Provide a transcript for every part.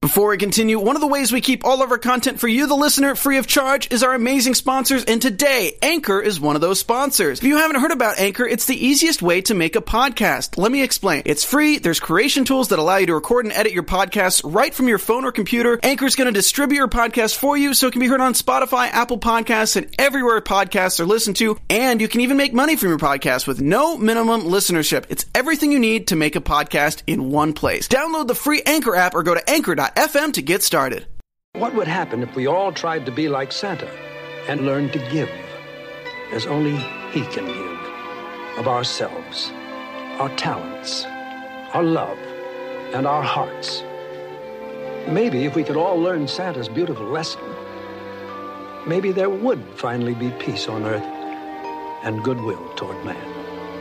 Before we continue, one of the ways we keep all of our content for you, the listener, free of charge is our amazing sponsors, and today, Anchor is one of those sponsors. If you haven't heard about Anchor, it's the easiest way to make a podcast. Let me explain. It's free, there's creation tools that allow you to record and edit your podcasts right from your phone or computer. Anchor's going to distribute your podcast for you so it can be heard on Spotify, Apple Podcasts, and everywhere podcasts are listened to, and you can even make money from your podcast with no minimum listenership. It's everything you need to make a podcast in one place. Download the free Anchor app or go to anchor.fm to get started. What would happen if we all tried to be like Santa and learned to give, as only he can give, of ourselves, our talents, our love, and our hearts? Maybe if we could all learn Santa's beautiful lesson, maybe there would finally be peace on earth and goodwill toward man.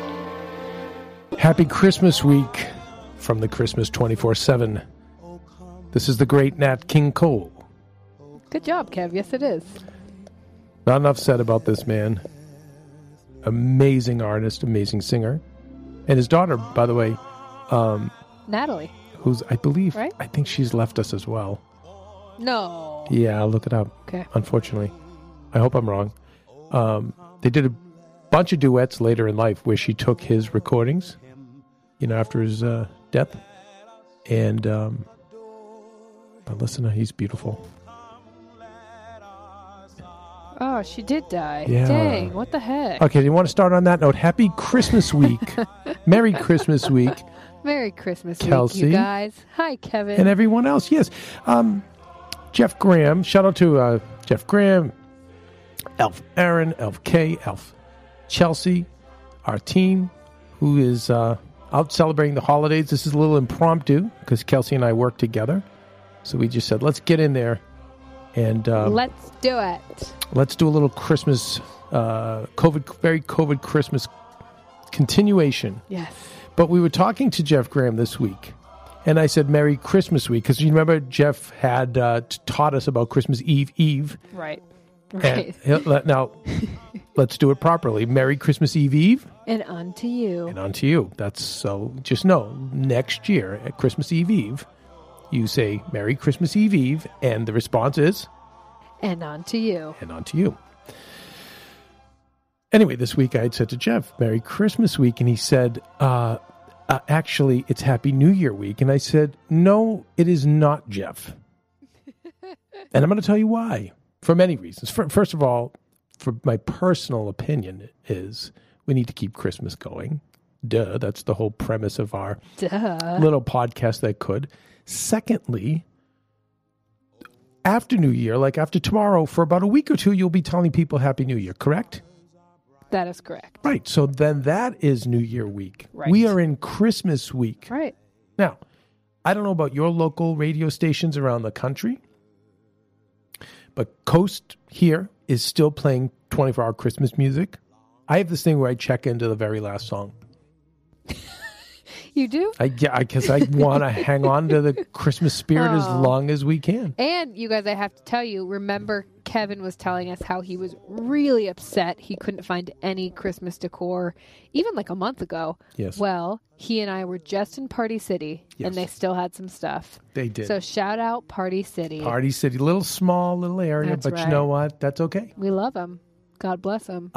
Happy Christmas week from the Christmas 24/7. This is the great Nat King Cole. Good job, Kev. Yes, it is. Not enough said about this man. Amazing artist, amazing singer. And his daughter, by the way, Natalie. Who's, I believe, right? I think she's left us as well. No. Yeah, I'll look it up. Okay. Unfortunately. I hope I'm wrong. They did a bunch of duets later in life where she took his recordings, after his death. And, but listen, he's beautiful. Oh, she did die. Yeah. Dang, what the heck? Okay, do you want to start on that note? Happy Christmas week. Merry Christmas week. Merry Christmas Kelsey. week, you guys. Hi, Kevin. And everyone else, yes. Jeff Graham. Shout out to Jeff Graham, Elf Aaron, Elf K, Elf Chelsea, our team, who is out celebrating the holidays. This is a little impromptu because Kelsey and I work together. So we just said, let's get in there and let's do it. Let's do a little Christmas, very COVID Christmas continuation. Yes. But we were talking to Jeff Graham this week, and I said, Merry Christmas week, because you remember Jeff had taught us about Christmas Eve. Right. Now, let's do it properly. Merry Christmas Eve. And unto you. And unto you. That's so, just know, next year at Christmas Eve, you say, Merry Christmas Eve, and the response is? And unto you. And unto you. Anyway, this week I had said to Jeff, Merry Christmas week, and he said, actually, it's Happy New Year week. And I said, no, it is not, Jeff. And I'm going to tell you why, for many reasons. First of all, for my personal opinion is we need to keep Christmas going. Duh, that's the whole premise of our little podcast that could. Secondly, after New Year, like after tomorrow, for about a week or two, you'll be telling people Happy New Year, correct? That is correct. Right. So then that is New Year week. Right. We are in Christmas week. Right. Now, I don't know about your local radio stations around the country, but Coast here is still playing 24-hour Christmas music. I have this thing where I check into the very last song. You do? I guess I want to hang on to the Christmas spirit as long as we can. And you guys, I have to tell you, remember Kevin was telling us how he was really upset he couldn't find any Christmas decor even like a month ago. Yes. Well, he and I were just in Party City, and they still had some stuff. They did. So shout out Party City. Party City, little small, little area, That's but right. You know what? That's okay. We love him. God bless him.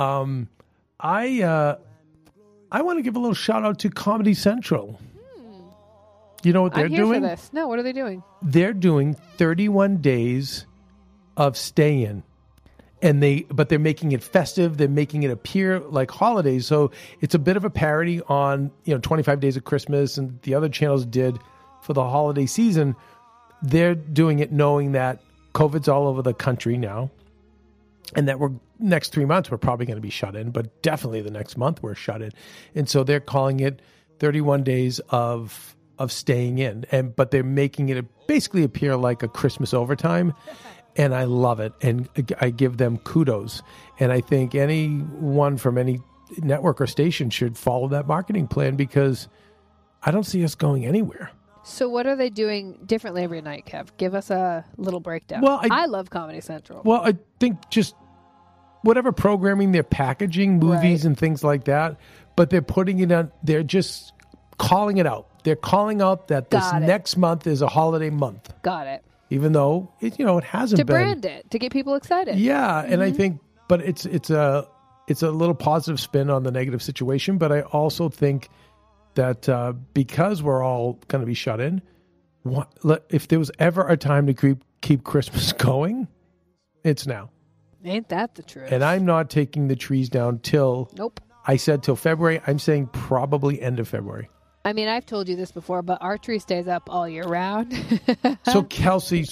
I want to give a little shout out to Comedy Central. You know what they're I'm here doing? for this. No, what are they doing? They're doing 31 days of stay-in. But they're making it festive. They're making it appear like holidays. So it's a bit of a parody on, 25 Days of Christmas and the other channels did for the holiday season. They're doing it knowing that COVID's all over the country now. And that next 3 months, we're probably going to be shut in, but definitely the next month we're shut in. And so they're calling it 31 days of staying in. But they're making it basically appear like a Christmas overtime. And I love it. And I give them kudos. And I think anyone from any network or station should follow that marketing plan because I don't see us going anywhere. So what are they doing differently every night, Kev? Give us a little breakdown. Well, I love Comedy Central. Well, I think just whatever programming they're packaging, movies and things like that, but they're putting it on, they're just calling it out. They're calling out that this Got it. next month is a holiday month, Got it. even though it hasn't To been. brand it, to get people excited. Yeah, and I think, but it's a little positive spin on the negative situation. But I also think that because we're all going to be shut in, if there was ever a time to keep Christmas going, it's now. Ain't that the truth? And I'm not taking the trees down till. Nope. I said till February. I'm saying probably end of February. I mean, I've told you this before, but our tree stays up all year round. So Kelsey,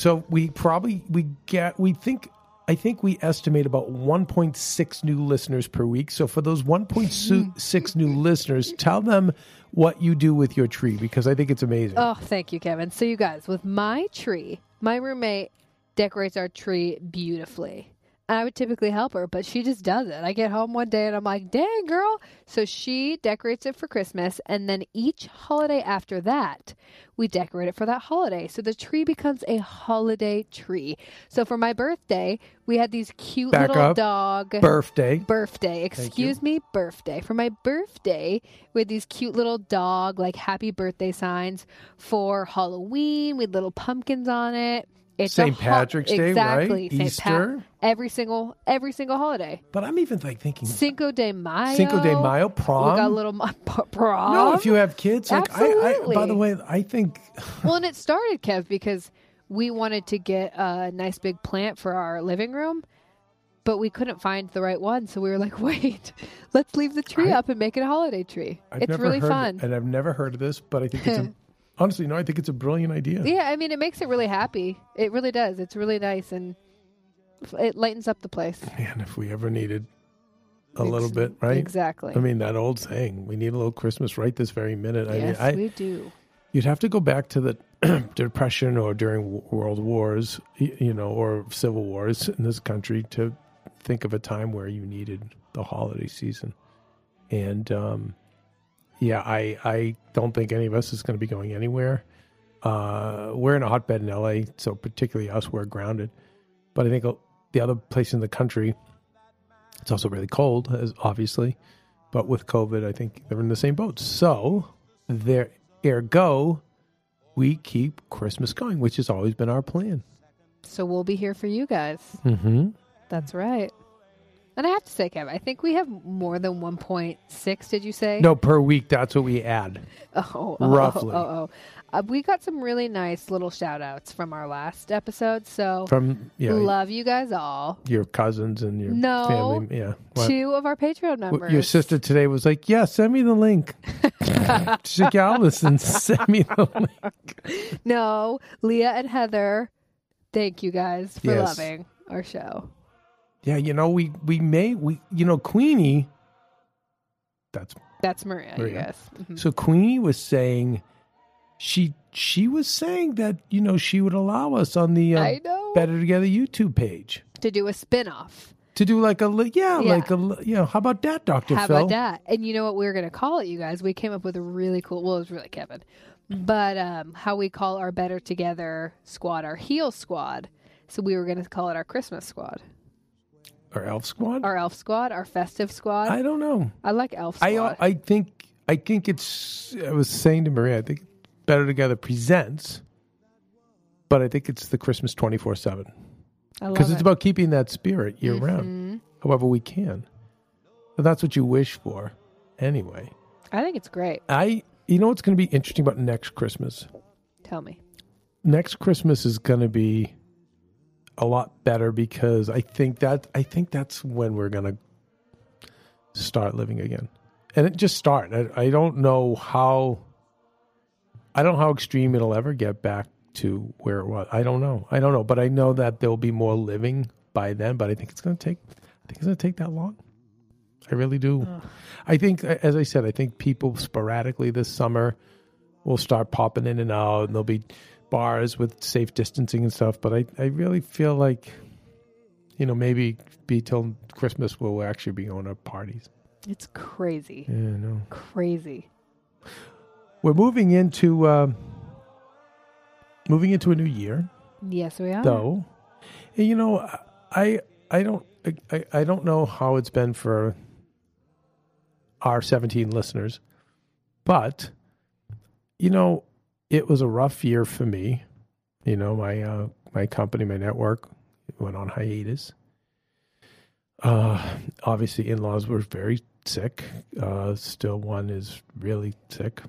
I think we estimate about 1.6 new listeners per week. So for those 1.6 new listeners, tell them what you do with your tree, because I think it's amazing. Oh, thank you, Kevin. So you guys, with my tree, my roommate decorates our tree beautifully. I would typically help her, but she just does it. I get home one day and I'm like, dang, girl. So she decorates it for Christmas. And then each holiday after that, we decorate it for that holiday. So the tree becomes a holiday tree. So for my birthday, we had these cute little dog. Birthday. Excuse me, birthday. For my birthday, we had these cute little dog, like happy birthday signs. For Halloween, we had little pumpkins on it. It's St. Patrick's Day, exactly. right? St. Easter. Every single holiday. But I'm even thinking Cinco de Mayo. Prom. We got a little prom. No, if you have kids, like Absolutely. by the way, I think. Well, and it started, Kev, because we wanted to get a nice big plant for our living room, but we couldn't find the right one. So we were like, wait, let's leave the tree up and make it a holiday tree. It's really fun. And I've never heard of this, but I think it's honestly, no, I think it's a brilliant idea. Yeah, I mean, it makes it really happy. It really does. It's really nice, and it lightens up the place. Man, if we ever needed a little bit, right? Exactly. I mean, that old saying, we need a little Christmas right this very minute. Yes, I mean, we do. You'd have to go back to the Depression or during world wars, or civil wars in this country to think of a time where you needed the holiday season. And, I don't think any of us is going to be going anywhere. We're in a hotbed in LA, so particularly us, we're grounded. But I think the other place in the country, it's also really cold, obviously. But with COVID, I think they're in the same boat. So, ergo, we keep Christmas going, which has always been our plan. So we'll be here for you guys. Mm-hmm. That's right. And I have to say, Kevin, I think we have more than 1.6, did you say? No, per week. That's what we add. Roughly. We got some really nice little shout outs from our last episode. So love you guys all. Your cousins and your family. Yeah. What? 2 of our Patreon members. Your sister today was like, yeah, send me the link. She's like, yeah, listen, send me the link. No, Leah and Heather, thank you guys for loving our show. Yeah, Queenie, that's Maria. Yes. Mm-hmm. So Queenie was saying, she was saying that, she would allow us on the Better Together YouTube page. To do a spin-off. To do how about that, Dr. Phil? How about that? And you know what we were going to call it, you guys? We came up with a really cool, well, it was really Kevin, but how we call our Better Together squad, our Heal Squad. So we were going to call it our Christmas Squad. Our Elf Squad? Our Elf Squad, our Festive Squad. I don't know. I like Elf Squad. I think it's, I was saying to Maria, I think Better Together presents, but I think it's the Christmas 24/7. Because it's about keeping that spirit year round, however we can. But that's what you wish for anyway. I think it's great. You know what's going to be interesting about next Christmas? Tell me. Next Christmas is going to be a lot better because I think that's when we're going to start living again. And it just start. I don't know how extreme it'll ever get back to where it was. I don't know, but I know that there'll be more living by then, but I think it's going to take that long. I really do. I think, as I said, I think people sporadically this summer will start popping in and out, and there'll be bars with safe distancing and stuff. But I really feel like, maybe be till Christmas we'll actually be going to parties. It's crazy. Yeah, I know. Crazy. We're moving into a new year. Yes, we are. Though, and, I don't know how it's been for our 17 listeners, but it was a rough year for me. My company, my network went on hiatus. Obviously, in-laws were very sick. Still one is really sick.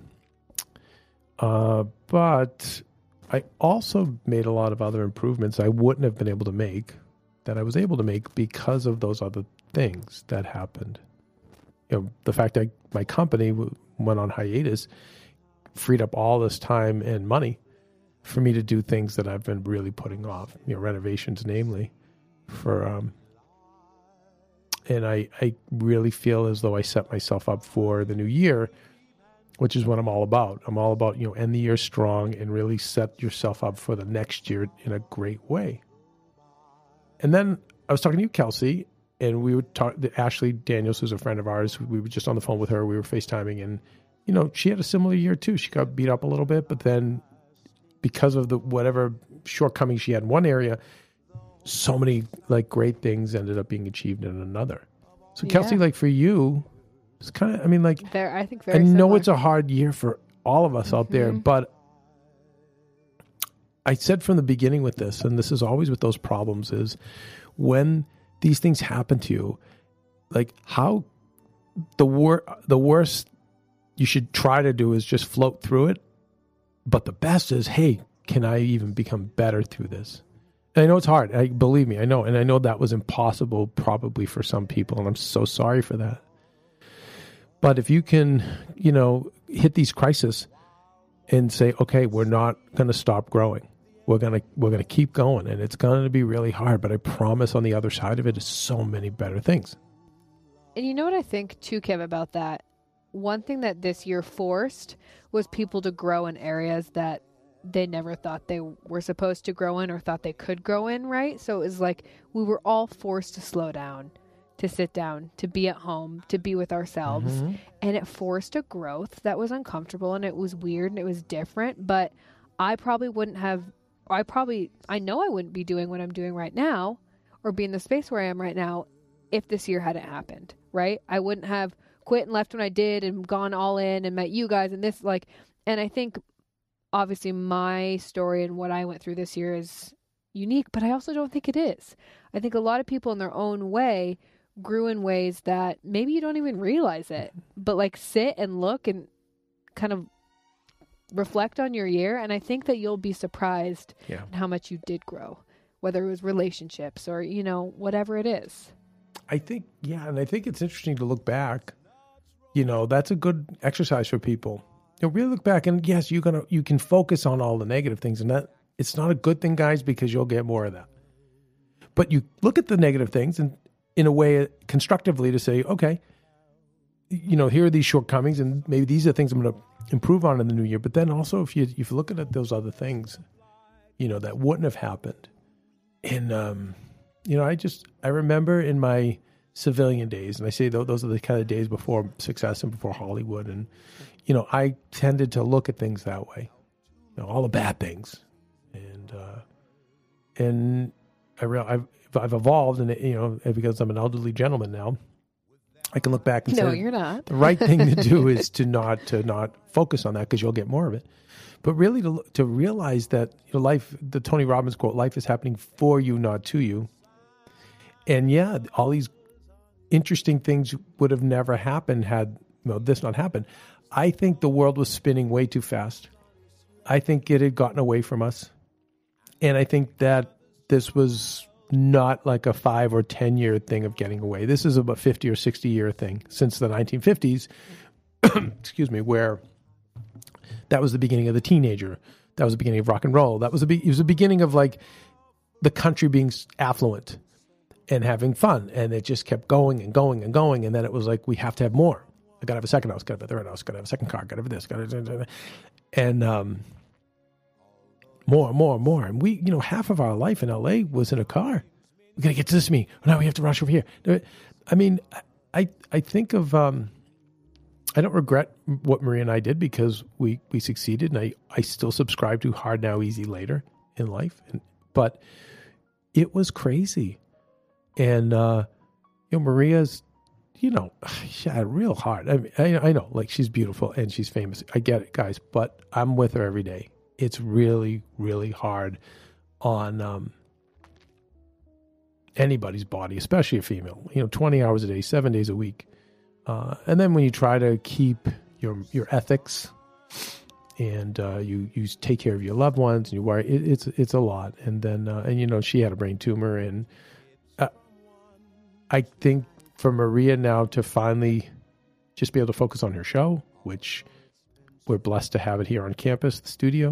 But I also made a lot of other improvements I wouldn't have been able to make, that I was able to make because of those other things that happened. The fact that my company went on hiatus freed up all this time and money for me to do things that I've been really putting off, renovations namely, and I really feel as though I set myself up for the new year, which is what I'm all about. I'm all about, end the year strong and really set yourself up for the next year in a great way. And then I was talking to you, Kelsey, and we would talk to Ashley Daniels, who's a friend of ours. We were just on the phone with her. We were FaceTiming, and, she had a similar year too. She got beat up a little bit, but then because of the whatever shortcomings she had in one area, so many great things ended up being achieved in another. So Kelsey, for you, it's kind of, I think very I know similar. it's a hard year for all of us out there, but I said from the beginning with this, and this is always with those problems, is when these things happen to you, how the worst you should try to do is just float through it. But the best is, hey, can I even become better through this? And I know it's hard. Believe me, I know. And I know that was impossible probably for some people, and I'm so sorry for that. But if you can, hit these crises and say, okay, we're not going to stop growing. We're going to keep going, and it's going to be really hard, but I promise on the other side of it is so many better things. And you know what I think too, Kim, about that? One thing that this year forced was people to grow in areas that they never thought they were supposed to grow in or thought they could grow in, right? So it was like we were all forced to slow down, to sit down, to be at home, to be with ourselves. Mm-hmm. And it forced a growth that was uncomfortable, and it was weird and it was different. But I probably wouldn't have, I know I wouldn't be doing what I'm doing right now or be in the space where I am right now if this year hadn't happened, right? I wouldn't have quit and left when I did and gone all in and met you guys and this, and I think obviously my story and what I went through this year is unique, but I also don't think it is. I think a lot of people in their own way grew in ways that maybe you don't even realize it, but sit and look and kind of reflect on your year. And I think that you'll be surprised in how much you did grow, whether it was relationships or, whatever it is. I think, and I think it's interesting to look back. That's a good exercise for people. Really look back, and yes, you can focus on all the negative things, and that it's not a good thing, guys, because you'll get more of that. But you look at the negative things and in a way constructively to say, okay, here are these shortcomings, and maybe these are things I'm going to improve on in the new year. But then also, if you look at those other things, that wouldn't have happened, and I remember in my civilian days, and I say those are the kind of days before success and before Hollywood, and I tended to look at things that way, all the bad things, and I've evolved, and because I'm an elderly gentleman now, I can look back and say, no, you're not. The right thing to do is to not focus on that, because you'll get more of it. But really to realize that life, the Tony Robbins quote, life is happening for you, not to you. And all these interesting things would have never happened had this not happened. I think the world was spinning way too fast. I think it had gotten away from us. And I think that this was not like a 5 or 10 year thing of getting away. This is about 50 or 60 year thing since the 1950s, excuse me, where that was the beginning of the teenager. That was the beginning of rock and roll. It was the beginning of the country being affluent and having fun. And it just kept going and going and going. And then it was like, we have to have more. I got to have a second house, got to have a third house, got to have a second car, got to have this, and more. And we, half of our life in LA was in a car. We got to get to this meeting. Now we have to rush over here. I mean, I think of, I don't regret what Maria and I did, because we succeeded, and I still subscribe to hard now, easy later in life. But it was crazy. And, Maria's, you know, she had real hard. I mean, I know, like, she's beautiful and she's famous. I get it, guys, but I'm with her every day. It's really, really hard on anybody's body, especially a female. 20 hours a day, 7 days a week. And then when you try to keep your ethics and you take care of your loved ones and you worry, it's a lot. And then she had a brain tumor, and I think for Maria now to finally just be able to focus on her show, which we're blessed to have it here on campus, the studio.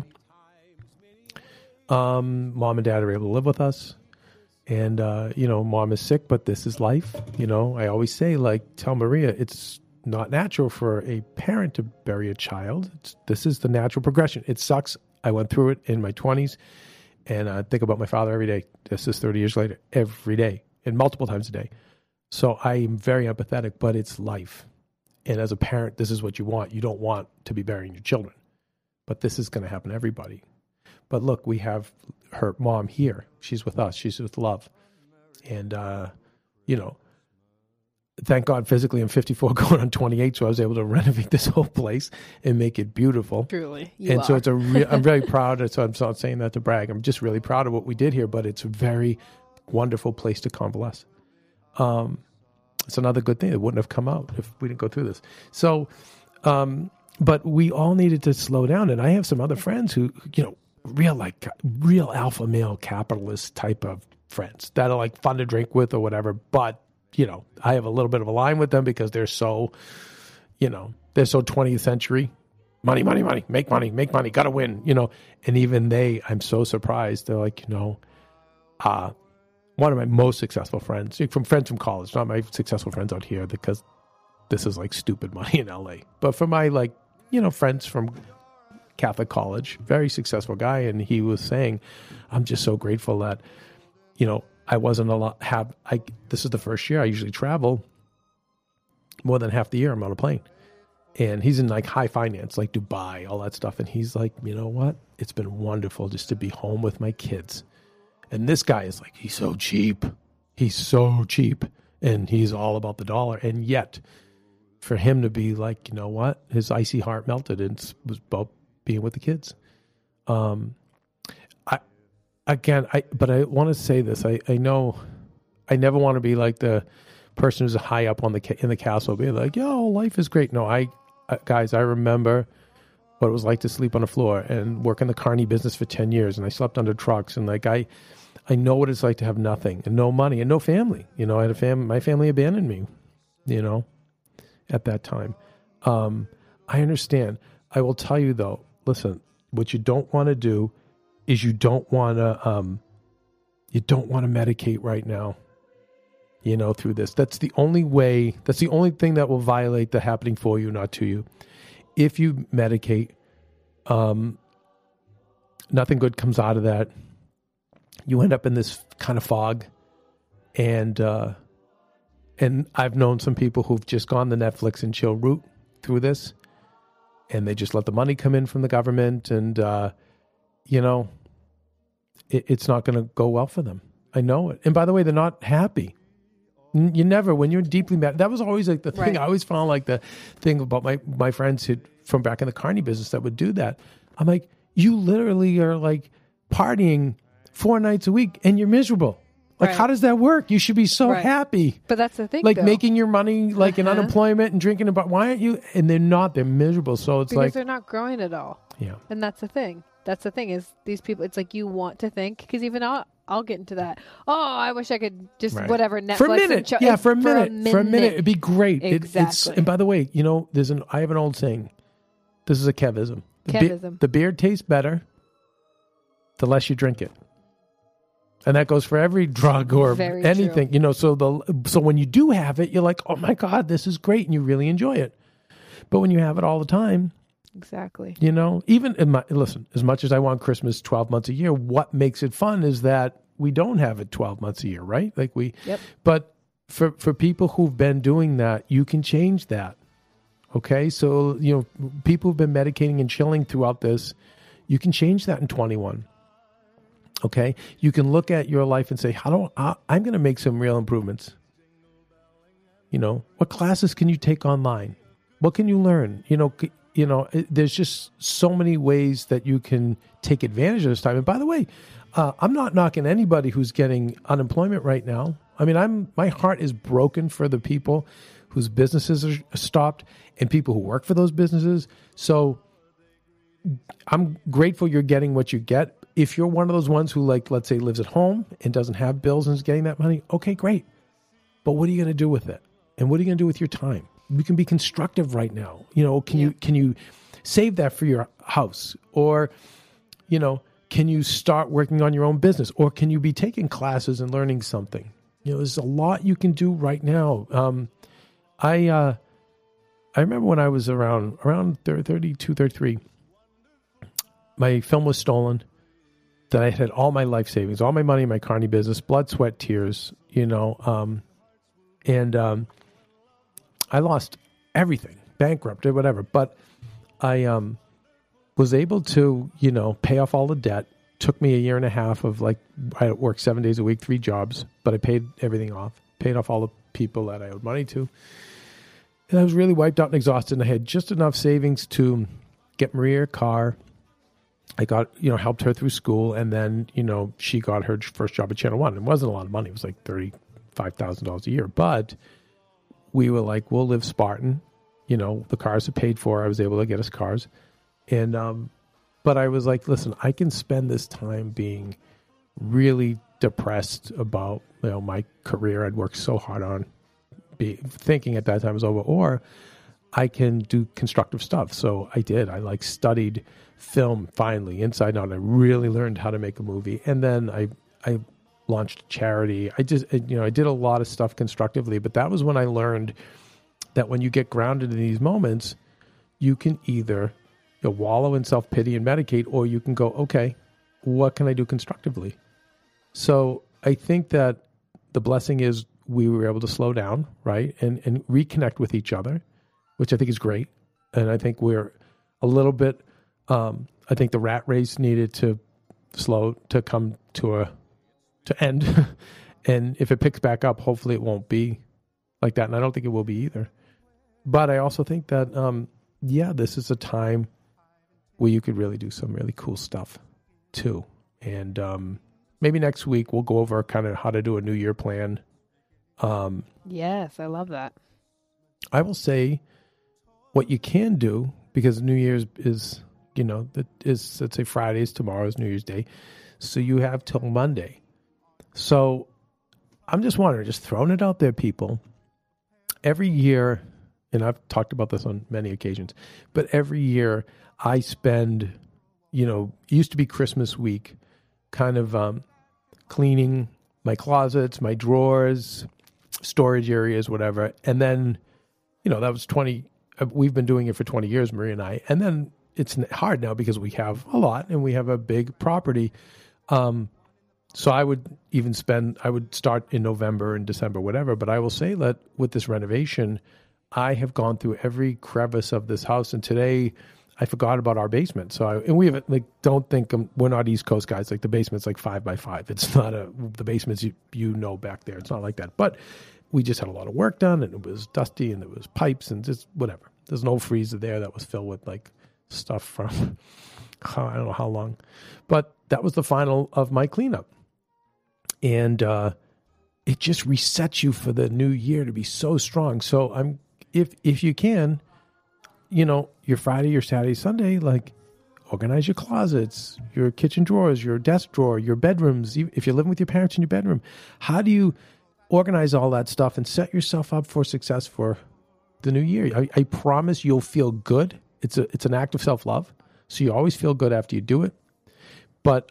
Mom and dad are able to live with us. And, mom is sick, but this is life. I always say, tell Maria, it's not natural for a parent to bury a child. This is the natural progression. It sucks. I went through it in my 20s, and I think about my father every day. This is 30 years later, every day, and multiple times a day. So I am very empathetic, but it's life. And as a parent, this is what you want. You don't want to be burying your children. But this is going to happen to everybody. But look, we have her mom here. She's with us. She's with love. And, thank God physically I'm 54 going on 28, so I was able to renovate this whole place and make it beautiful. Truly, so it's I'm very proud. So I'm not saying that to brag. I'm just really proud of what we did here, but it's a very wonderful place to convalesce. It's another good thing. It wouldn't have come out if we didn't go through this. So, but we all needed to slow down. And I have some other friends who, real alpha male capitalist type of friends that are like fun to drink with or whatever. But, I have a little bit of a line with them because they're so 20th century. Money, make money, got to win, And even I'm so surprised. They're like, one of my most successful friends from college, not my successful friends out here because this is like stupid money in LA. But for my friends from Catholic college, very successful guy. And he was saying, I'm just so grateful that, I wasn't this is the first year I usually travel more than half the year I'm on a plane. And he's in like high finance, like Dubai, all that stuff. And he's like, you know what? It's been wonderful just to be home with my kids. And this guy is like, he's so cheap. He's so cheap. And he's all about the dollar. And yet, for him to be like, you know what? His icy heart melted and it was about being with the kids. But I want to say this. I know I never want to be like the person who's high up in the castle being like, yo, life is great. No, guys, I remember what it was like to sleep on the floor and work in the carny business for 10 years. And I slept under trucks. And I know what it's like to have nothing and no money and no family. I had a family. My family abandoned me, at that time. I understand. I will tell you though, listen, what you don't want to do is you don't want to medicate right now, through this. That's the only way. That's the only thing that will violate the happening for you, not to you. If you medicate, nothing good comes out of that. You end up in this kind of fog. And I've known some people who've just gone the Netflix and chill route through this. And they just let the money come in from the government. And, it's not going to go well for them. I know it. And by the way, they're not happy. You never, when you're deeply mad, that was always like the thing. Right. I always found like the thing about my friends from back in the carny business that would do that. I'm like, you literally are like partying 4 nights a week and you're miserable. Like, how does that work? You should be so happy. But that's the thing, like making your money like in unemployment and drinking about. Why aren't you? And they're not. They're miserable. So it's because they're not growing at all. Yeah. And that's the thing. That's the thing is these people, it's like you want to think, because even I'll get into that. Oh, I wish I could just whatever Netflix. For a minute. For a minute. It'd be great. Exactly. And by the way, I have an old saying. This is a Kevism. The beer tastes better the less you drink it. And that goes for every drug or Very anything, true. So when you do have it, you're like, oh my God, this is great. And you really enjoy it. But when you have it all the time, exactly. Even listen, as much as I want Christmas 12 months a year, what makes it fun is that we don't have it 12 months a year, right? But for people who've been doing that, you can change that. Okay. So, people who've been medicating and chilling throughout this, you can change that in 21. Okay. You can look at your life and say, I'm going to make some real improvements. What classes can you take online? What can you learn? There's just so many ways that you can take advantage of this time. And by the way, I'm not knocking anybody who's getting unemployment right now. I mean, my heart is broken for the people whose businesses are stopped and people who work for those businesses. So I'm grateful you're getting what you get. If you're one of those ones who, like, let's say, lives at home and doesn't have bills and is getting that money, okay, great. But what are you going to do with it? And what are you going to do with your time? You can be constructive right now. Can you save that for your house? Or, can you start working on your own business? Or can you be taking classes and learning something? There's a lot you can do right now. I remember when I was around 32, 33, my film was stolen. That I had all my life savings, all my money in my carny business, blood, sweat, tears, and I lost everything, bankrupted, whatever. But I was able to, pay off all the debt. Took me a year and a half of I worked 7 days a week, 3 jobs, but I paid everything off, paid off all the people that I owed money to. And I was really wiped out and exhausted, and I had just enough savings to get Maria a car. I got, helped her through school, and then, she got her first job at Channel One. It wasn't a lot of money. It was like $35,000 a year. But we were like, we'll live Spartan. The cars are paid for. I was able to get us cars. And, but I was like, listen, I can spend this time being really depressed about, my career I'd worked so hard on, thinking at that time was over, or I can do constructive stuff. So I did. I studied film finally inside out. I really learned how to make a movie. And then I launched a charity. I did a lot of stuff constructively, but that was when I learned that when you get grounded in these moments, you can either wallow in self-pity and medicate, or you can go, okay, what can I do constructively? So I think that the blessing is we were able to slow down, right? And reconnect with each other, which I think is great. And I think we're a little bit, I think the rat race needed to come to end. And if it picks back up, hopefully it won't be like that. And I don't think it will be either. But I also think that, this is a time where you could really do some really cool stuff too. And maybe next week we'll go over kind of how to do a New Year plan. Yes, I love that. I will say what you can do, because New Year's is, let's say Friday is tomorrow's New Year's Day. So you have till Monday. So I'm just wondering, just throwing it out there, people. Every year, and I've talked about this on many occasions, but every year I spend, it used to be Christmas week, kind of cleaning my closets, my drawers, storage areas, whatever. And then, that was 20, we've been doing it for 20 years, Maria and I. And then it's hard now because we have a lot and we have a big property. So I would start in November and December, whatever. But I will say that with this renovation, I have gone through every crevice of this house. And today I forgot about our basement. So we have don't think we're not East Coast guys. The basement's 5x5. It's not the basement's back there. It's not like that. But we just had a lot of work done, and it was dusty, and there was pipes and just whatever. There's an old freezer there that was filled with stuff from I don't know how long. But that was the final of my cleanup. And it just resets you for the new year to be so strong. So if you can, your Friday, your Saturday, Sunday, organize your closets, your kitchen drawers, your desk drawer, your bedrooms. If you're living with your parents in your bedroom, how do you organize all that stuff and set yourself up for success for the new year? I promise you'll feel good. It's an act of self-love. So you always feel good after you do it. But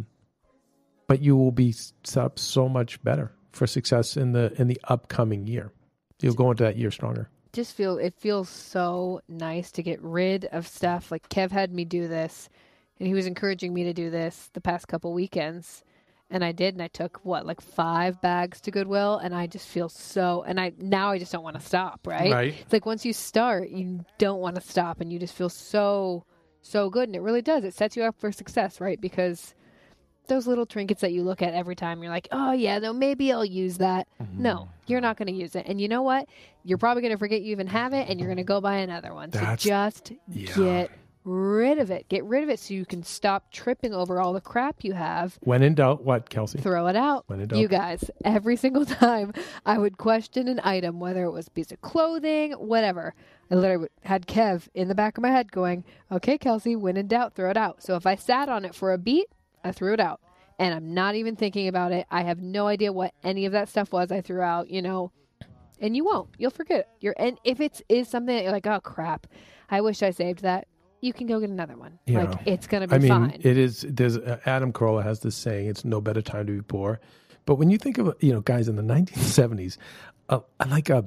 you will be set up so much better for success in the upcoming year. You'll go into that year stronger. It feels so nice to get rid of stuff. Kev had me do this, and he was encouraging me to do this the past couple weekends, and I did, and I took 5 bags to Goodwill, and I just feel now I just don't want to stop, right? Right. It's once you start, you don't want to stop, and you just feel so good, and it really does. It sets you up for success, right? Because those little trinkets that you look at every time. You're like, oh yeah, no, maybe I'll use that. No, you're not going to use it. And you know what? You're probably going to forget you even have it, and you're going to go buy another one. So just get rid of it. Get rid of it so you can stop tripping over all the crap you have. When in doubt, what, Kelsey? Throw it out. When in doubt. You guys, every single time I would question an item, whether it was a piece of clothing, whatever. I literally had Kev in the back of my head going, okay, Kelsey, when in doubt, throw it out. So if I sat on it for a beat, I threw it out. And I'm not even thinking about it. I have no idea what any of that stuff was I threw out, you know. And you won't. You'll forget it. And if it is something that you're like, oh, crap, I wish I saved that, you can go get another one. Yeah. Like, it's going to be fine. It is. There's Adam Carolla has this saying, it's no better time to be poor. But when you think of, you know, guys in the 1970s, like a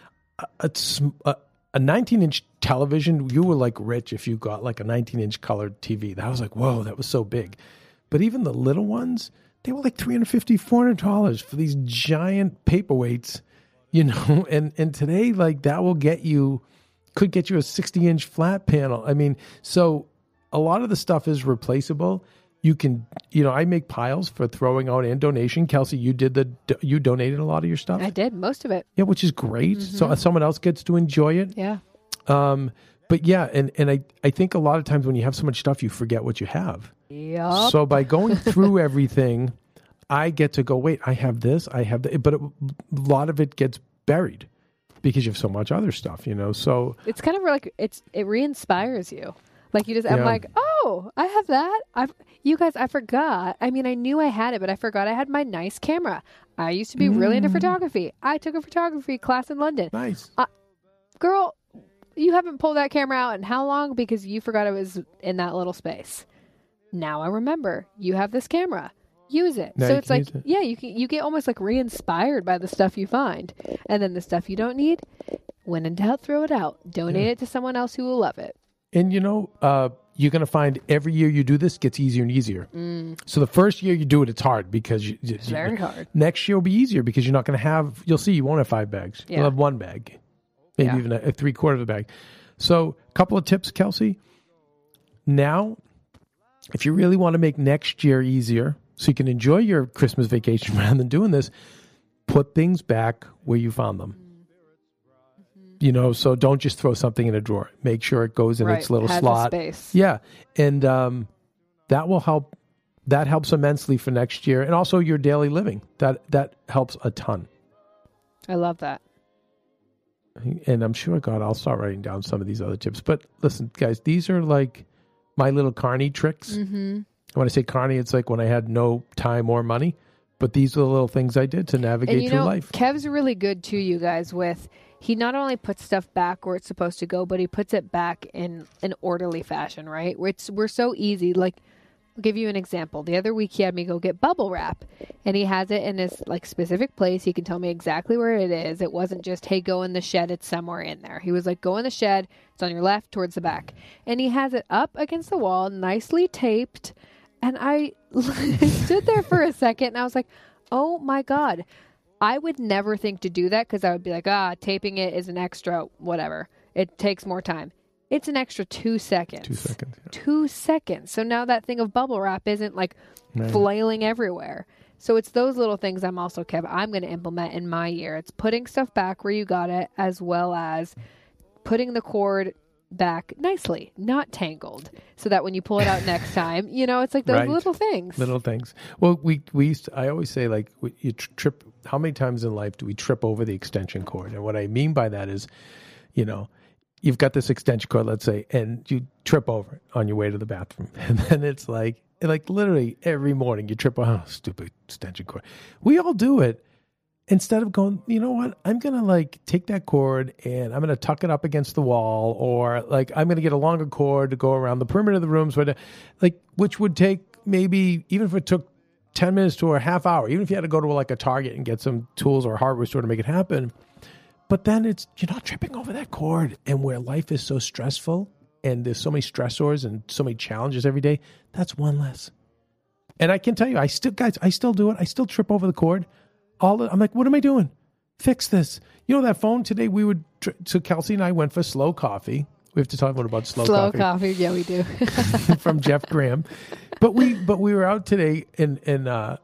19-inch television, you were like rich if you got like a 19-inch colored TV. That was like, whoa, that was so big. But even the little ones, they were like $350, $400 for these giant paperweights, you know. And today, like, that will could get you a 60-inch flat panel. I mean, so a lot of the stuff is replaceable. You can, you know, I make piles for throwing out and donation. Kelsey, you donated a lot of your stuff? I did, most of it. Yeah, which is great. So someone else gets to enjoy it. Yeah. But yeah, and I think a lot of times when you have so much stuff, you forget what you have. Yep. So by going through everything, I get to go, wait, I have this, I have that. But a lot of it gets buried because you have so much other stuff, you know. So it's kind of like it re-inspires you. Like you just, I'm like, oh, I have that. You guys, I forgot. I mean, I knew I had it, but I forgot I had my nice camera. I used to be really into photography. I took a photography class in London. Nice. Girl, you haven't pulled that camera out in how long? Because you forgot it was in that little space. Now I remember. You have this camera. Use it. Now so it's like, use it. yeah, you get almost like re-inspired by the stuff you find. And then the stuff you don't need, when in doubt, throw it out. Donate it to someone else who will love it. And, you know, you're going to find every year you do this gets easier and easier. So the first year you do it, it's hard because it's very hard. Next year will be easier because you're not going to have, you'll see, you won't have 5 bags. Yeah. You'll have 1 bag, maybe even a 3/4 of a bag. So a couple of tips, Kelsey. Now, if you really want to make next year easier so you can enjoy your Christmas vacation rather than doing this, put things back where you found them. You know, so don't just throw something in a drawer. Make sure it goes in its little slot. Space. Yeah. And that will help. That helps immensely for next year. And also your daily living. That helps a ton. I love that. And I'm sure, God, I'll start writing down some of these other tips. But listen, guys, these are like my little carny tricks. When I say carny, it's like when I had no time or money. But these are the little things I did to navigate through life. Kev's really good too, you guys, he not only puts stuff back where it's supposed to go, but he puts it back in an orderly fashion, right? We're so easy. Like, I'll give you an example. The other week he had me go get bubble wrap, and he has it in this like specific place. He can tell me exactly where it is. It wasn't just, hey, go in the shed. It's somewhere in there. He was like, go in the shed. It's on your left towards the back. And he has it up against the wall, nicely taped. And I stood there for a second and I was like, oh my God. I would never think to do that because I would be like, taping it is an extra whatever. It takes more time. It's an extra 2 seconds. 2 seconds. Yeah. 2 seconds. So now that thing of bubble wrap isn't like flailing everywhere. So it's those little things I'm going to implement in my year. It's putting stuff back where you got it, as well as putting the cord back nicely, not tangled, so that when you pull it out next time, you know, it's like those little things. Little things. Well, we used to, I always say, like, you trip. How many times in life do we trip over the extension cord? And what I mean by that is, you know, you've got this extension cord, let's say, and you trip over it on your way to the bathroom, and then it's like literally every morning you trip over, stupid extension cord. We all do it. Instead of going, you know what, I'm going to like take that cord and I'm going to tuck it up against the wall, or like I'm going to get a longer cord to go around the perimeter of the rooms, which would take maybe, even if it took 10 minutes to a half hour, even if you had to go to like a Target and get some tools or a hardware store to make it happen. But then you're not tripping over that cord. And where life is so stressful and there's so many stressors and so many challenges every day, that's one less. And I can tell you, I still do it. I still trip over the cord. I'm like, what am I doing? Fix this. You know, that phone today, so Kelsey and I went for slow coffee We have to talk about slow coffee. Coffee. Yeah, we do. From Jeff Graham. But we were out today in the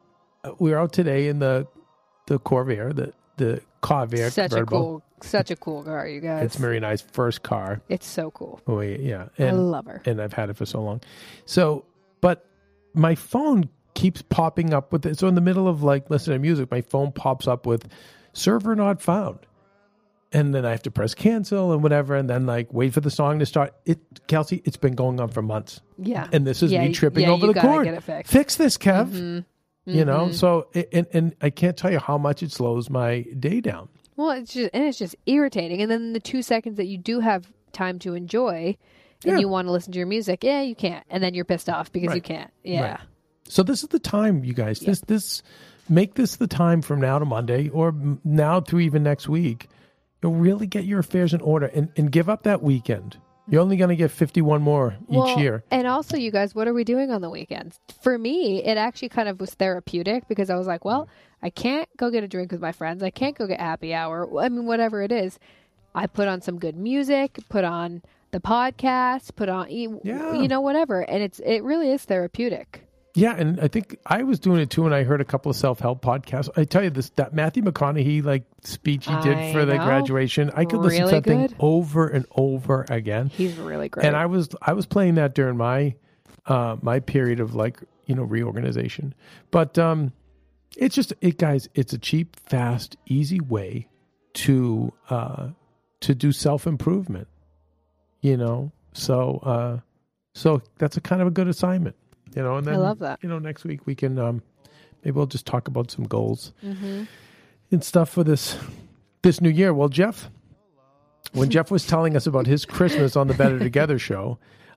Corvair, the Corvair convertible. Such a cool car, you guys. It's Mary and I's first car. It's so cool. Oh, yeah. I love her. And I've had it for so long. So, but my phone keeps popping up with it. So in the middle of like listening to music, my phone pops up with server not found. And then I have to press cancel and whatever, and then like wait for the song to start. Kelsey, it's been going on for months. Yeah. And this is me tripping over the cord. Get it fixed. Fix this, Kev. Mm-hmm. You know, so and I can't tell you how much it slows my day down. Well, it's just irritating. And then the 2 seconds that you do have time to enjoy and you want to listen to your music, you can't. And then you're pissed off because you can't. Yeah. Right. So this is the time, you guys. Yep. This make this the time from now to Monday or now through even next week. You'll really get your affairs in order and give up that weekend. You're only going to get 51 more each year. And also, you guys, what are we doing on the weekends? For me, it actually kind of was therapeutic because I was like, well, I can't go get a drink with my friends. I can't go get happy hour. I mean, whatever it is. I put on some good music, put on the podcast, put on, whatever. And it really is therapeutic. Yeah, and I think I was doing it too, and I heard a couple of self-help podcasts. I tell you that Matthew McConaughey speech he did for the graduation, I could listen to that thing over and over again. He's really great. And I was playing that during my my period of reorganization. But it's just guys, it's a cheap, fast, easy way to do self-improvement. You know, so that's a kind of a good assignment. You know, and then, I love that. You know, next week we can maybe we'll just talk about some goals and stuff for this new year. Well, when Jeff was telling us about his Christmas on the Better Together show,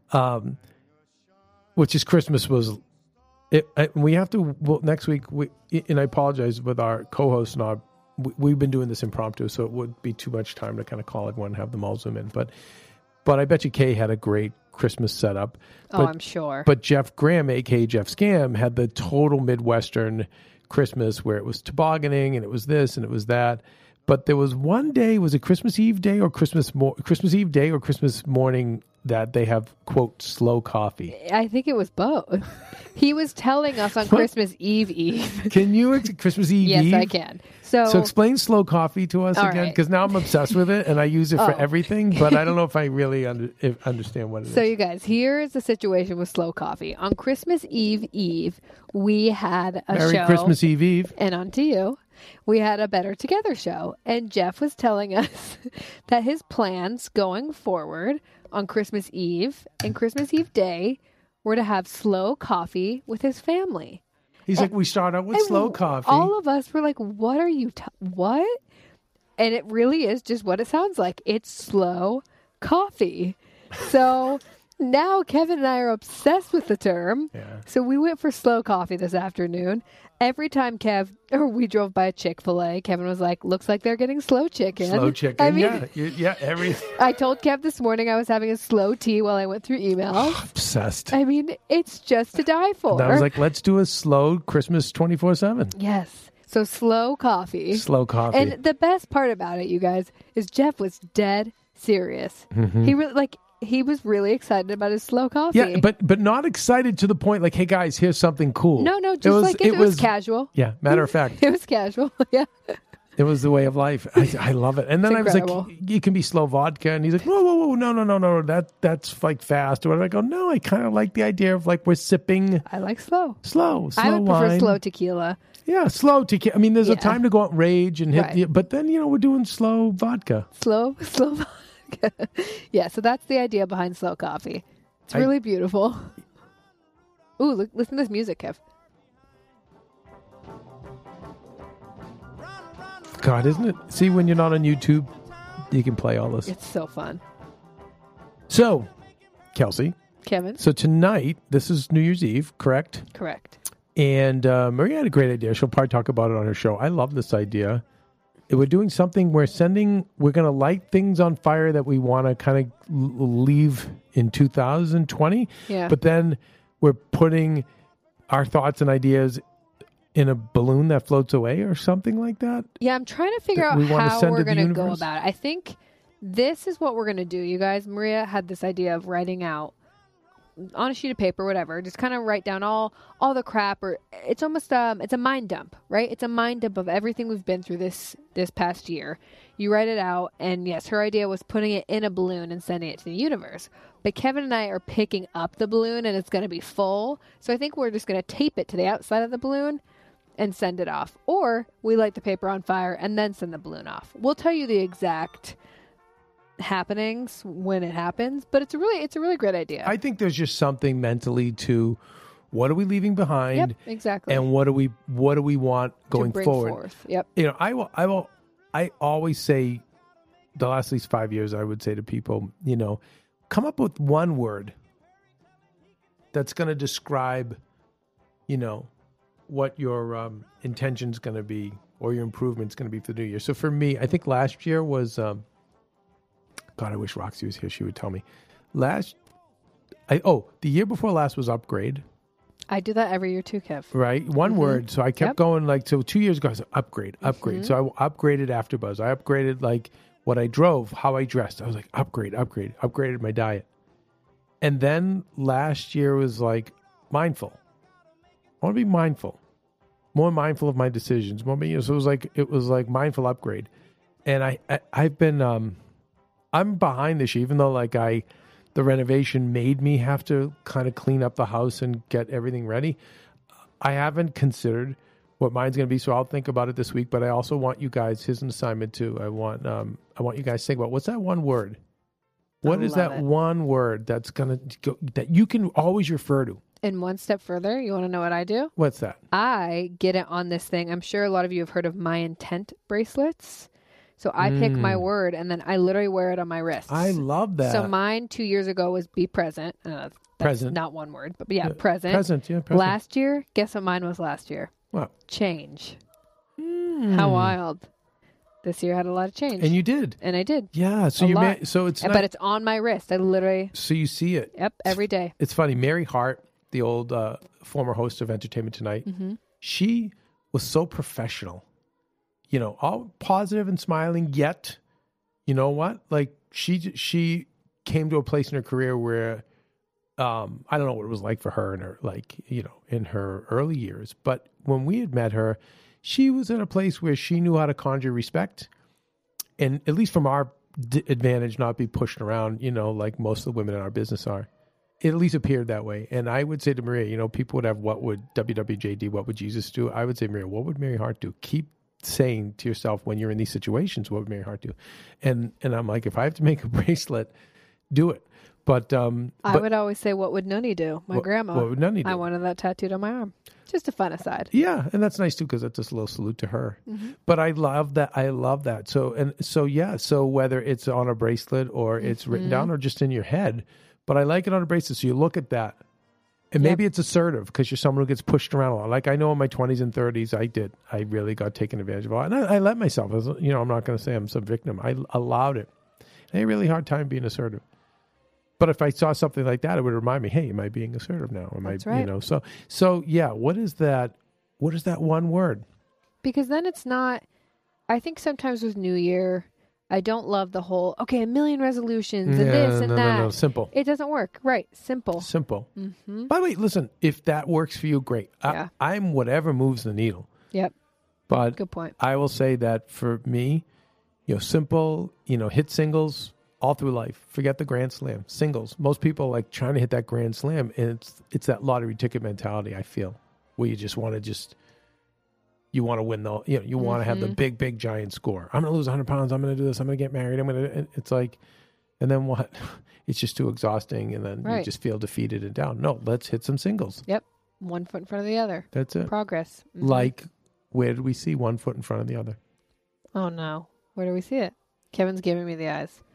which his Christmas was, we have to next week. And I apologize with our co-host and we've been doing this impromptu, so it would be too much time to kind of call everyone and have them all zoom in. But I bet you Kay had a great Christmas setup. I'm sure. But Jeff Graham, a.k.a. Jeff Scam, had the total Midwestern Christmas where it was tobogganing and it was this and it was that. But there was one day, was it Christmas Eve day or Christmas Eve day or Christmas morning that they have, quote, slow coffee? I think it was both. He was telling us on Christmas Eve. Can you, Christmas Eve? Yes, I can. So explain slow coffee to us again, because now I'm obsessed with it and I use it for everything, but I don't know if I really understand what it is. So you guys, here is the situation with slow coffee. On Christmas Eve, we had a show. Merry Christmas Eve. And on to you. We had a Better Together show. And Jeff was telling us that his plans going forward on Christmas Eve and Christmas Eve Day were to have slow coffee with his family. He's like, we start out with slow coffee. All of us were like, what are you, what? And it really is just what it sounds like. It's slow coffee. So now Kevin and I are obsessed with the term. Yeah. So we went for slow coffee this afternoon. Every time we drove by a Chick-fil-A, Kevin was like, looks like they're getting slow chicken. Slow chicken, I mean, yeah. I told Kev this morning I was having a slow tea while I went through emails. Obsessed. I mean, it's just to die for. And I was like, let's do a slow Christmas 24/7. Yes. So slow coffee. Slow coffee. And the best part about it, you guys, is Jeff was dead serious. Mm-hmm. He was really excited about his slow coffee. Yeah, but not excited to the point like, hey guys, here's something cool. No, just it was casual. Yeah, matter of fact. It was casual, yeah. It was the way of life. I love it. And then I was like, you can be slow vodka. And he's like, whoa, no, that's like fast. Or whatever. I go, no, I kind of like the idea of like we're sipping. I like slow. Slow I would prefer wine. Slow tequila. Yeah, slow tequila. I mean, there's a time to go out and rage and hit but then, we're doing slow vodka. Slow vodka. Yeah, so that's the idea behind slow coffee. It's really beautiful. Ooh, listen to this music, Kev. God, isn't it? See, when you're not on YouTube, you can play all this. It's so fun. So, Kelsey. Kevin. So tonight, this is New Year's Eve, correct? Correct. And Maria had a great idea. She'll probably talk about it on her show. I love this idea. We're doing something, we're going to light things on fire that we want to kind of leave in 2020. Yeah. But then we're putting our thoughts and ideas in a balloon that floats away or something like that. Yeah, I'm trying to figure out how we're going to go about it. I think This is what we're going to do, you guys. Maria had this idea of writing out on a sheet of paper, whatever, just kind of write down all the crap, or it's almost it's a mind dump, right? It's a mind dump of everything we've been through this past year. You write it out, and yes, her idea was putting it in a balloon and sending it to the universe. But Kevin and I are picking up the balloon, and it's going to be full. So I think we're just going to tape it to the outside of the balloon and send it off. Or we light the paper on fire and then send the balloon off. We'll tell you the exact happenings when it happens, but it's a really great idea. I think there's just something mentally to what are we leaving behind? Yep, exactly. And what do we want going to bring forward? Forth. Yep. You know, I always say, the last at least 5 years, I would say to people, you know, come up with one word that's going to describe, you know, what your intention's going to be or your improvement's going to be for the new year. So for me, I think last year was, God, I wish Roxy was here. She would tell me. The year before last was upgrade. I do that every year too, Kev. Right? One word. So I kept going so 2 years ago, I said upgrade. So I upgraded AfterBuzz. I upgraded like what I drove, how I dressed. I was like, upgraded my diet. And then last year was like mindful. I want to be mindful, more mindful of my decisions. So it was like mindful upgrade. And I've been, I'm behind this year, even though the renovation made me have to kind of clean up the house and get everything ready. I haven't considered what mine's going to be, so I'll think about it this week. But I also want you guys, here's an assignment too. I want you guys to think about what's that one word? What is that one word that's going to go, that you can always refer to? And one step further, you want to know what I do? What's that? I get it on this thing. I'm sure a lot of you have heard of My Intent bracelets. So I pick my word, and then I literally wear it on my wrists. I love that. So mine 2 years ago was be present. That's present. Not one word, but yeah, present. Present, yeah, present. Last year, guess what mine was last year? What? Change. How wild. This year had a lot of change. And you did. And I did. Yeah. So but it's on my wrist. I literally. So you see it. Yep. Every day. It's funny. Mary Hart, the old former host of Entertainment Tonight, she was so professional. You know, all positive and smiling, yet, you know what? Like she came to a place in her career where I don't know what it was like for her in her in her early years, but when we had met her, she was in a place where she knew how to conjure respect, and at least from our advantage, not be pushed around, you know, like most of the women in our business are. It at least appeared that way. And I would say to Maria, you know, people would have what would WWJD, what would Jesus do? I would say, Maria, what would Mary Hart do? Keep saying to yourself when you're in these situations, what would Mary Hart do? And I'm like, if I have to make a bracelet, do it. But I would always say, what would Nunny do? My grandma. What would Nunny do? I wanted that tattooed on my arm. Just a fun aside. Yeah, and that's nice too, because that's just a little salute to her. But I love that. So whether it's on a bracelet or it's written down or just in your head, but I like it on a bracelet. So you look at that. And maybe it's assertive because you're someone who gets pushed around a lot. Like I know in my 20s and 30s, I really got taken advantage of a lot. And I let myself, you know, I'm not going to say I'm some victim. I allowed it. I had a really hard time being assertive. But if I saw something like that, it would remind me, hey, am I being assertive now? That's right. You know, so yeah, what is that one word? Because then it's not, I think sometimes with New Year, I don't love the whole, a million resolutions and this and that. No, simple. It doesn't work. Right. Simple. By the way, listen, if that works for you, great. Yeah. I'm whatever moves the needle. Yep. But good point. I will say that for me, you know, simple, you know, hit singles all through life. Forget the grand slam. Singles. Most people like trying to hit that grand slam, and it's that lottery ticket mentality, I feel, where you just want to you want to win you want to have the big giant score. I'm going to lose 100 pounds. I'm going to do this. I'm going to get married. It's like, and then what? It's just too exhausting. And then you just feel defeated and down. No, let's hit some singles. Yep. One foot in front of the other. That's it. Progress. Like, where did we see one foot in front of the other? Oh no. Where do we see it? Kevin's giving me the eyes.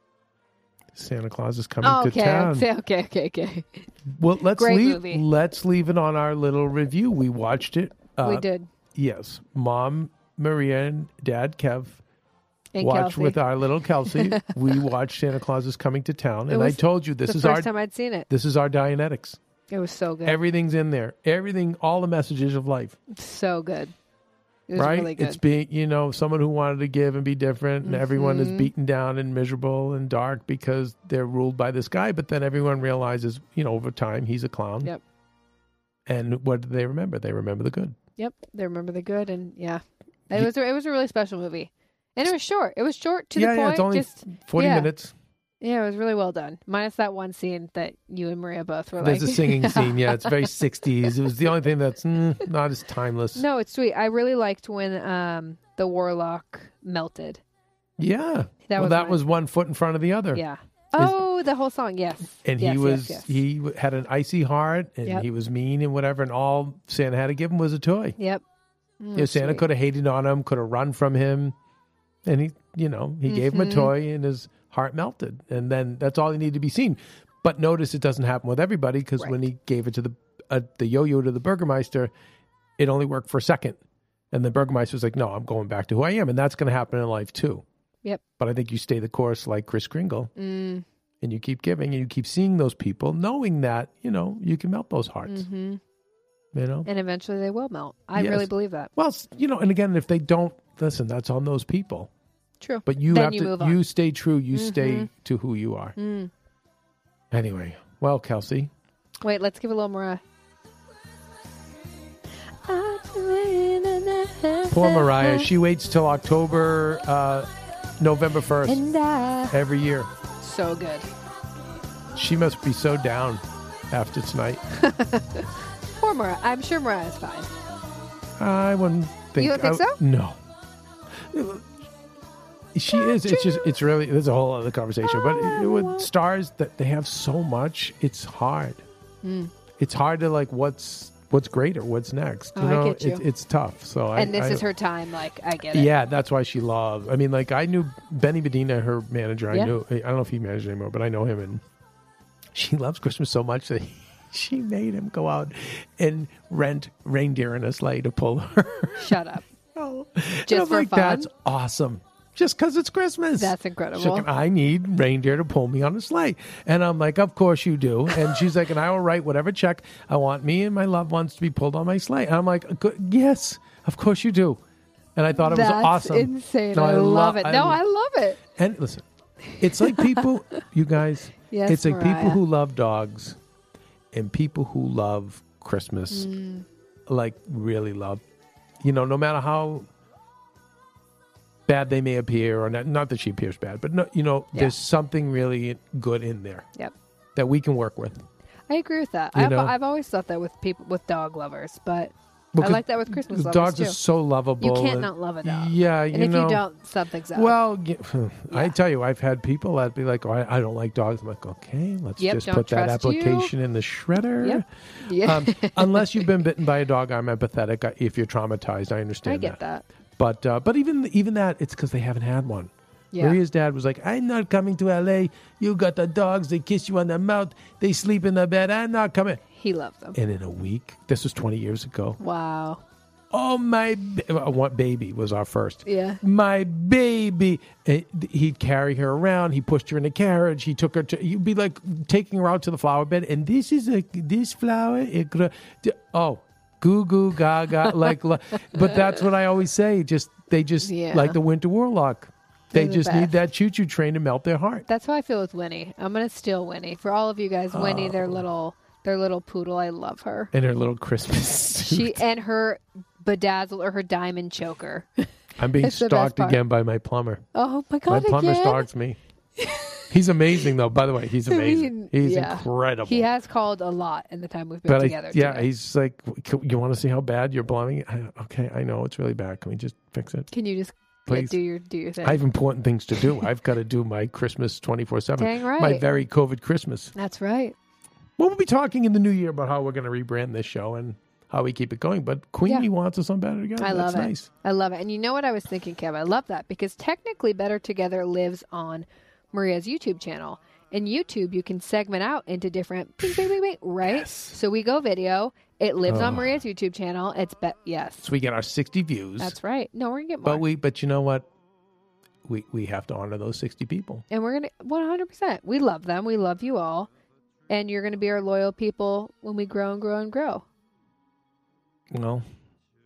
Santa Claus is coming to town. Okay. Well, movie. Let's leave it on our little review. We watched it. We did. Yes. Mom, Maria, and Dad, Kev, and watched Kelsey. with our little Kelsey. We watched Santa Claus is Coming to Town. And I told you, this is the first time I'd seen it. This is our Dianetics. It was so good. Everything's in there. Everything, all the messages of life. So good. It was right? really good. It's being, someone who wanted to give and be different, and everyone is beaten down and miserable and dark because they're ruled by this guy. But then everyone realizes, over time, he's a clown. Yep. And what do they remember? They remember the good. Yep. They remember the good, and it was a really special movie, and it was short. It was short to the point. Yeah, it's only 40 minutes. Yeah, it was really well done. Minus that one scene that you and Maria both were There's like. a singing scene. Yeah, it's very 60s. It was the only thing that's not as timeless. No, it's sweet. I really liked when the warlock melted. Yeah. That was one foot in front of the other. Yeah. Oh, the whole song. Yes. And yes. he had an icy heart, and he was mean and whatever, and all Santa had to give him was a toy. Yep. Santa could have hated on him, could have run from him, and he gave him a toy, and his heart melted, and then that's all he needed to be seen. But notice it doesn't happen with everybody, because when he gave it to the yo-yo to the Burgermeister, it only worked for a second, and the Burgermeister was like, "No, I'm going back to who I am," and that's going to happen in life too. Yep. But I think you stay the course like Kris Kringle, and you keep giving, and you keep seeing those people, knowing that you can melt those hearts. Mm-hmm. And eventually they will melt. I really believe that. Well, and again, if they don't listen, that's on those people. True. But you Then have you to, move on. you stay true. You stay to who you are. Anyway, well, Kelsey. Wait, let's give a little Mariah. Poor Mariah. She waits till November 1st. And every year. So good. She must be so down after tonight. Poor Mariah. I'm sure Mariah's fine. I wouldn't think. You don't think so? No. She is. It's really, there's a whole other conversation. But with stars, that they have so much, it's hard. It's hard to what's great or what's next. I get you. It's tough. So this is her time. I get it. Yeah, that's why she loves. I mean, I knew Benny Medina, her manager. I don't know if he managed anymore, but I know him, and she loves Christmas so much that she made him go out and rent reindeer in a sleigh to pull her. Shut up. Just for fun. That's awesome. Just because it's Christmas. That's incredible. She's like, I need reindeer to pull me on a sleigh. And I'm like, of course you do. And she's like, and I will write whatever check I want me and my loved ones to be pulled on my sleigh. And I'm like, yes, of course you do. And I thought it was awesome. That's insane. No, I love it. I love it. And listen, it's like people, you guys, it's like Mariah. people who love dogs and people who love Christmas, really love, no matter how bad they may appear, or not that she appears bad, but there's something really good in there that we can work with. I agree with that. I've always thought that with people, with dog lovers, but I like that with Christmas lovers dogs too. are so lovable. You can't not love a dog. Yeah, and if you don't, something's up. Well, I tell you, I've had people that be like, "Oh, I don't like dogs." I'm like, "Okay, let's just put that application in the shredder." Yep. Yeah. Unless you've been bitten by a dog, I'm empathetic. If you're traumatized, I understand. I get that. But even that, it's because they haven't had one. Yeah. Maria's dad was like, I'm not coming to L.A. You got the dogs. They kiss you on the mouth. They sleep in the bed. I'm not coming. He loved them. And in a week, this was 20 years ago. Wow. Oh, my baby was our first. Yeah. My baby. He'd carry her around. He pushed her in a carriage. He took her you'd be like taking her out to the flower bed. And this is this flower. Goo goo gaga, but that's what I always say. They just like the Winter Warlock. They just need that choo-choo train to melt their heart. That's how I feel with Winnie. I'm gonna steal Winnie for all of you guys. Winnie, their little poodle. I love her. And her little Christmas suit. She and her bedazzle or her diamond choker. I'm being stalked again by my plumber. Oh my God! My plumber again? stalks me. He's amazing, though. By the way, he's amazing. He's incredible. He has called a lot in the time we've been together. He's like, you want to see how bad you're plumbing? Okay, I know it's really bad. Can we just fix it? Can you just please do your thing? I have important things to do. I've got to do my Christmas 24/7. Dang right. My very COVID Christmas. That's right. We'll be talking in the new year about how we're going to rebrand this show and how we keep it going. But Queenie wants us on Better Together. I love That's it. Nice. I love it. And you know what I was thinking, Kev? I love that because technically Better Together lives on Maria's YouTube channel. In YouTube, you can segment out into different bing, bing, bing, bing, right? Yes. So we go video. It lives on Maria's YouTube channel. Yes. So we get our 60 views. That's right. No, we're gonna get more. But you know what? We have to honor those 60 people. And we're gonna 100%. We love them. We love you all, and you're gonna be our loyal people when we grow and grow and grow. Well,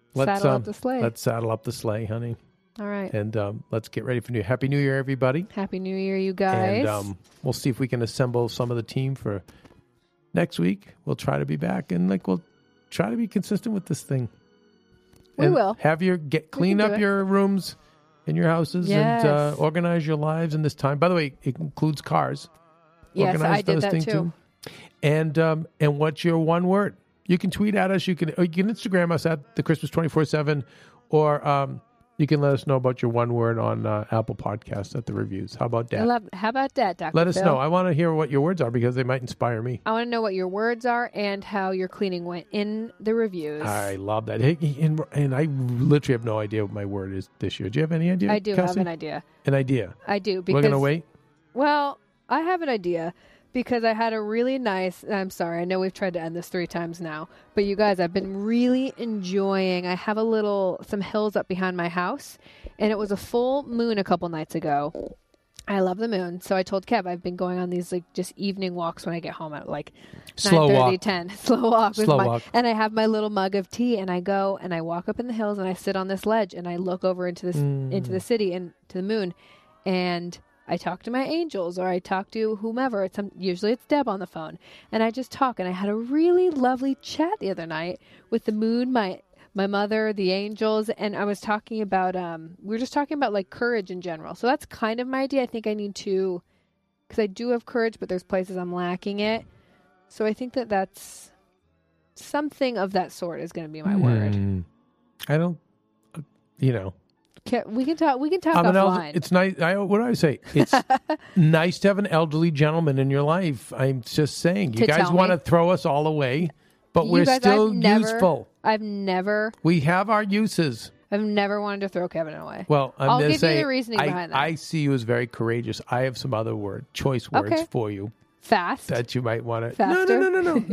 Saddle up the sleigh. Let's saddle up the sleigh, honey. All right. And let's get ready for Happy New Year, everybody. Happy New Year, you guys. And we'll see if we can assemble some of the team for next week. We'll try to be back, and we'll try to be consistent with this thing. We will. Have clean up your rooms in your houses. Yes. And organize your lives in this time. By the way, it includes cars. Yes, Organize I did those that things too. And what's your one word? You can tweet at us. You can Instagram us at the Christmas 24/7, or you can let us know about your one word on Apple Podcasts at the reviews. How about that? How about that, Dr. Let us Phil? know. I want to hear what your words are because they might inspire me. I want to know what your words are and how your cleaning went in the reviews. I love that. Hey, and I literally have no idea what my word is this year. Do you have any idea? I do Kelsey? have an idea. An idea? I do. Because, we're going to wait? Well, I have an idea because I had a really nice, I'm sorry, I know we've tried to end this 3 times now, but you guys, I've been really enjoying, I have some hills up behind my house, and it was a full moon a couple nights ago. I love the moon. So I told Kev I've been going on these just evening walks when I get home at Slow 9:30, walk. 10. Slow walk. Walk. And I have my little mug of tea, and I go and I walk up in the hills and I sit on this ledge and I look over into the city and to the moon, and I talk to my angels or I talk to whomever. Usually it's Deb on the phone, and I just talk. And I had a really lovely chat the other night with the moon, my mother, the angels, and I was talking about we were just talking about courage in general. So that's kind of my idea. I think I need to, because I do have courage, but there's places I'm lacking it. So I think that's something of that sort is going to be my word. I don't, We can talk offline. It's nice. What do I say? It's nice to have an elderly gentleman in your life. I'm just saying. You guys want to throw us all away, but we're still useful. We have our uses. I've never wanted to throw Kevin away. Well, I'll give you the reasoning behind that. I see you as very courageous. I have some other choice words for you. Fast. That you might want to. Faster?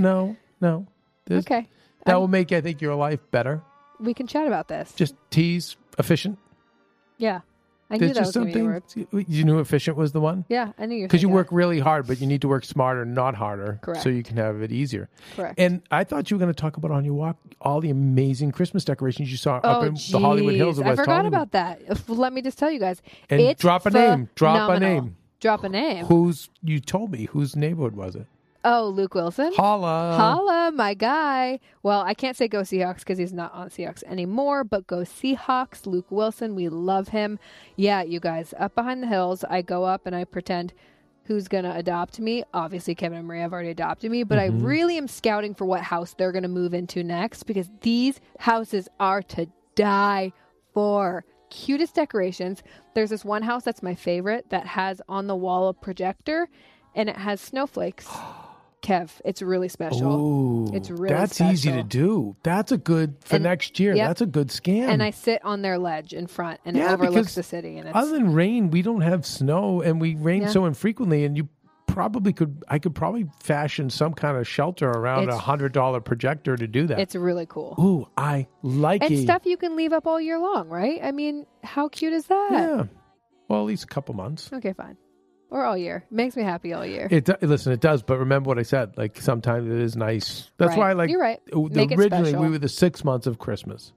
No. Okay. That will make, I think, your life better. We can chat about this. Just tease efficient. Yeah. I knew that was going to be a word. You knew efficient was the one? Yeah, I knew you were because you work really hard, but you need to work smarter, not harder. Correct. So you can have it easier. Correct. And I thought you were going to talk about on your walk all the amazing Christmas decorations you saw up in the Hollywood Hills of West I forgot Hollywood. about that. Let me just tell you guys. And it's drop a name. phenomenal. Drop a name. You told me. Whose neighborhood was it? Oh, Luke Wilson. Holla, my guy. Well, I can't say go Seahawks because he's not on Seahawks anymore, but go Seahawks. Luke Wilson, we love him. Yeah, you guys, up behind the hills, I go up and I pretend who's going to adopt me. Obviously, Kevin and Maria have already adopted me, but I really am scouting for what house they're going to move into next because these houses are to die for. Cutest decorations. There's this one house that's my favorite that has on the wall a projector and it has snowflakes. Kev, it's really special. Ooh, it's really that's special. easy to do. That's a good for next year. Yep. That's a good scam. And I sit on their ledge in front, and it overlooks the city. And it's, other than rain, we don't have snow, and we rain so infrequently. And you probably could. I could probably fashion some kind of shelter around $100 projector to do that. It's really cool. Ooh, I like it. And stuff you can leave up all year long, right? I mean, how cute is that? Yeah. Well, at least a couple months. Okay, fine. Or all year. Makes me happy all year. Listen, it does. But remember what I said. Like, sometimes it is nice. That's why I like... You're right. Make it special. We were the 6 months of Christmas.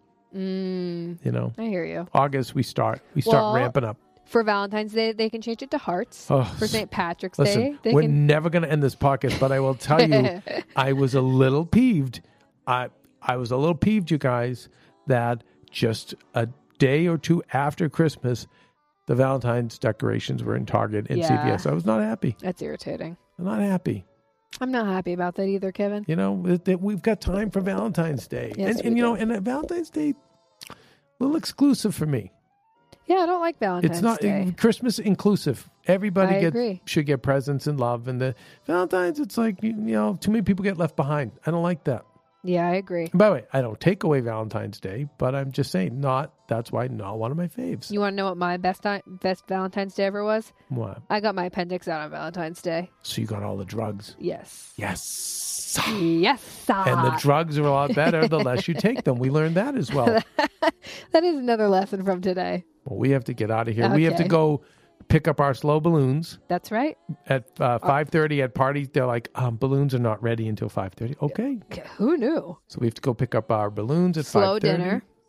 You know? I hear you. August, we start ramping up. For Valentine's Day, they can change it to hearts. For St. Patrick's Day, we're never going to end this podcast, but I will tell you, I was a little peeved. I was a little peeved, you guys, that just a day or two after Christmas, the Valentine's decorations were in Target and CVS. I was not happy. That's irritating. I'm not happy. I'm not happy about that either, Kevin. You know, we've got time for Valentine's Day. Yes, and you know, and Valentine's Day, a little exclusive for me. Yeah, I don't like Valentine's Day. It's not Christmas inclusive. Everybody should get presents and love. And the Valentine's, it's like, you know, too many people get left behind. I don't like that. Yeah, I agree. And by the way, I don't take away Valentine's Day, but I'm just saying that's why not one of my faves. You want to know what my best Valentine's Day ever was? What? I got my appendix out on Valentine's Day. So you got all the drugs? Yes. Yes. Yes. And the drugs are a lot better the less you take them. We learned that as well. That is another lesson from today. Well, we have to get out of here. Okay. We have to go pick up our slow balloons. That's right. At 5:30 at parties, they're like, balloons are not ready until 5:30. Okay. Who knew? So we have to go pick up our balloons at 5:30. Slow dinner.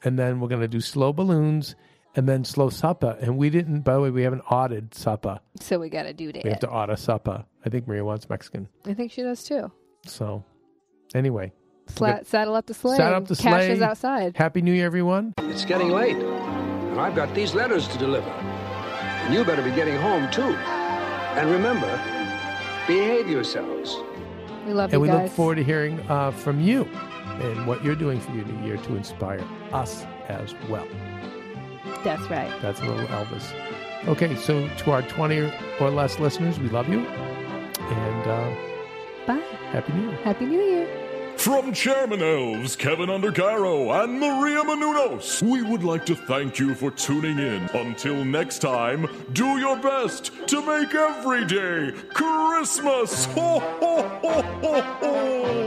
and then we're going to do slow balloons, and then slow supper. And we didn't, by the way, we haven't ordered supper. So we got to do that. We have to order supper. I think Maria wants Mexican. I think she does too. So, anyway. Saddle up the sleigh. Saddle up the sleigh. Cash is outside. Happy New Year, everyone. It's getting late, and I've got these letters to deliver. And you better be getting home, too. And remember, behave yourselves. We love and you we guys. look forward to hearing from you and what you're doing for your new year to inspire us as well. That's right. That's a little Elvis. Okay, so to our 20 or less listeners, we love you. And bye. Happy New Year. Happy New Year. From Chairman Elves, Kevin Undercaro, and Maria Menounos, we would like to thank you for tuning in. Until next time, do your best to make every day Christmas. Ho, ho, ho, ho, ho.